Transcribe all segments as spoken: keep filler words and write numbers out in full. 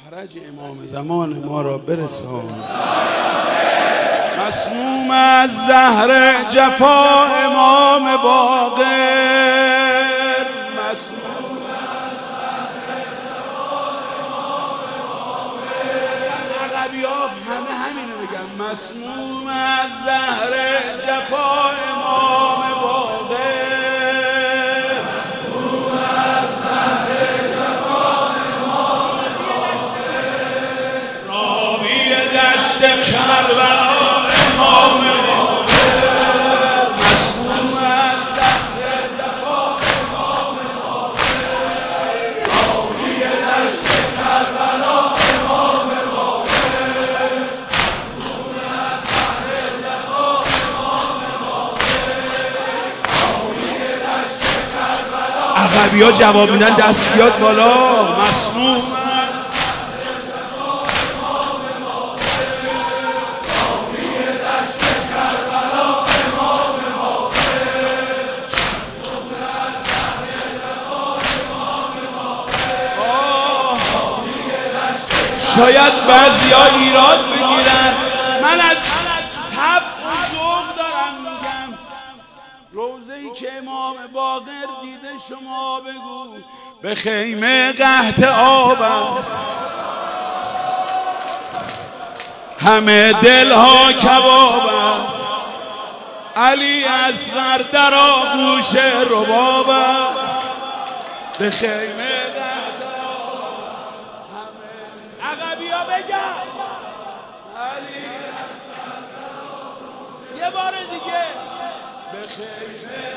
مخرج امام زمان ما را برسان. مسموم از زهر جفا امام باقر، مسموم از زهر جفا امام باقر. اصلا عقبی ها همه همینو بگن، مسموم از زهر جفا امام باقر، مسموم از زهر جفا امام باقر. راوی دشت کربلا امام باقر، مسموم از زهر جفا امام باقر. راوی دشت کربلا امام باقر، مسموم از زهر جفا امام باقر. راوی دشت کربلا. عقبی ها جواب میدن دست بیاد بالا. مسموم شاید بعضیا ایراد بگیرن، من از تب و ذوق دارم میگم. روضه‌ای که امام باقر دیده شما بگو به خیمه قحط آب است، همه دلها کباب است. علی اصغر در آغوش رباب است، به خیمه عقبیا بگم علی یه بار دیگه به خیمه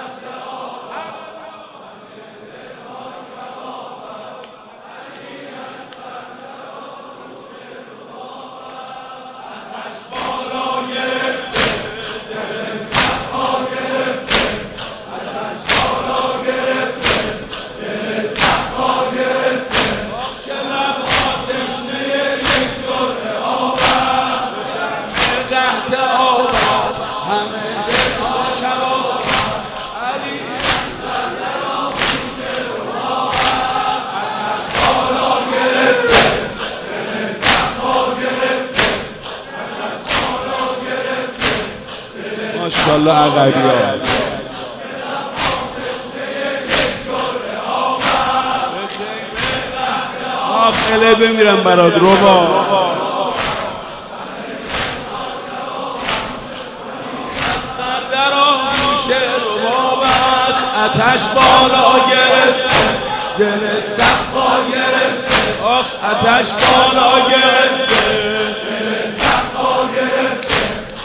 ماشاءالله عقبی‌ها آخله بمیرم برات روبا. در آغوش رباب است، آتش بالا گرفته، دل صفا گرفته. آخ آتش بالا گرفته، دل صفا گرفته.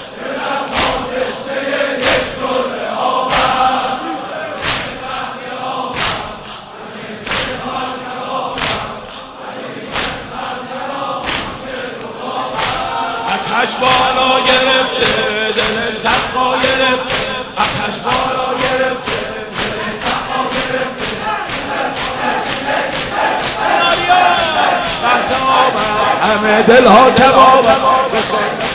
آتش بالا گرفته، دل صفا گرفته. آتش بالا گرفته، دل صفا گرفته. قحط آب است، همه دلها کباب است.